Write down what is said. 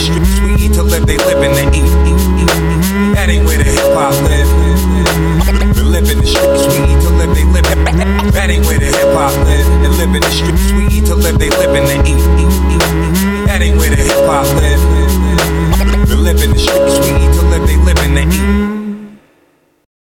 streets, we eat to live, they living to eat. That ain't where the hip hop live. They live in the streets, we eat to live, they live. That ain't where the hip hop live. They live in the streets, we eat to live, they living to eat. That ain't where the hip hop live. They live in the streets, we eat to live, they living to eat.